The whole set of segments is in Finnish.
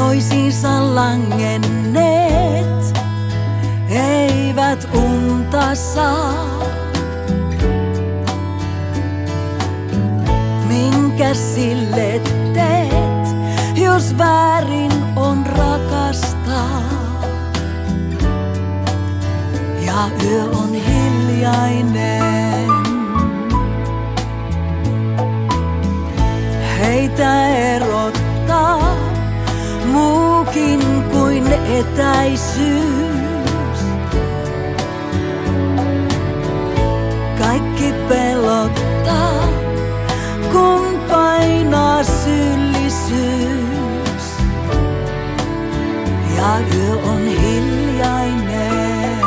toisiinsa langenneet eivät unta saa. Minkä sille teet, jos väärin on rakastaa? Ja yö on hiljainen. Heitä erottaa muukin kuin etäisyys. Kaikki pelottaa, kun painaa syyllisyys. Ja yö on hiljainen.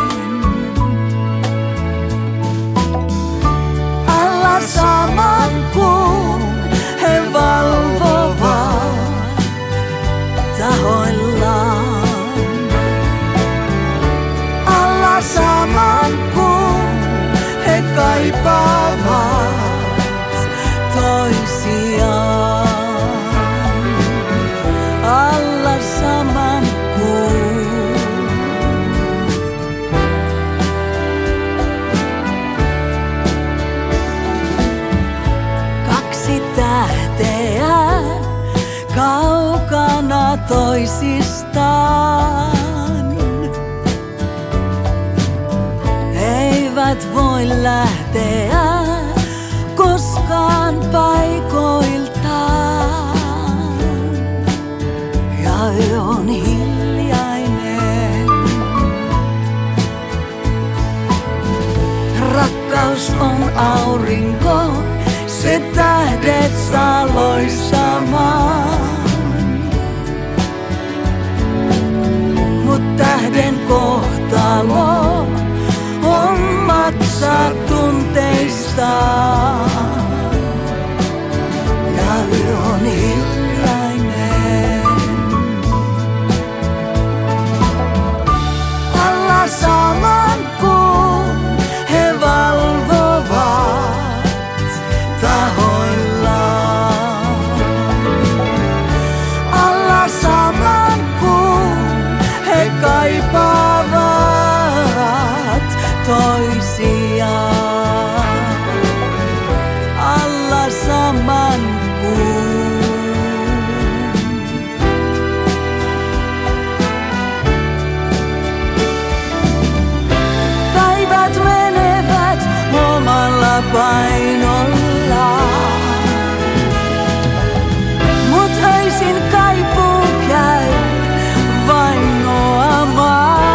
Alla saman kuun he valvovat tahoillaan. Alla saman kuun he kaipaavat toisiaan. Alla saman kuun. Kaksi tähteä kaukana toisistaan. Eivät voi lähteä koskaan paikoiltaan. Ja yö on hiljainen. Rakkaus on aurinko, se tähdet saa loistamaan. Mut tähden kohtalo on maksaa tunteistaan. Ja yö on hiljainen. Alla saman kuun he valvovat tahoillaan. Alla saman kuun he kaipaavat toisiaan. Alla saman kuun. Päivät menevät omalla painollaan. Mut öisin kaipuu käy vainoamaan.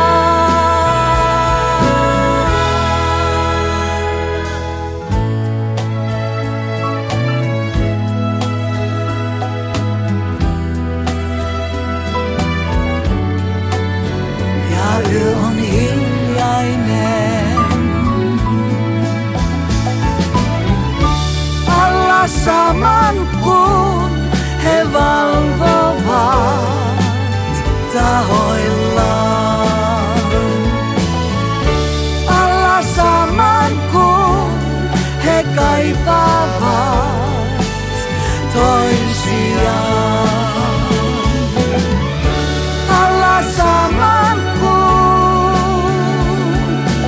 Ja yö on hiljainen. Alla saman kuun he valvovat tahoillaan. Alla saman kuun he kaipaavat toisiaan. Alla saman kuun.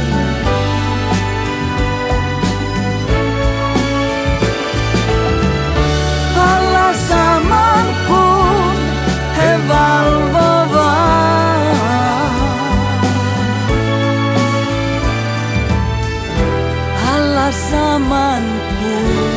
Alla saman kuun he valvovat. Alla saman kuun.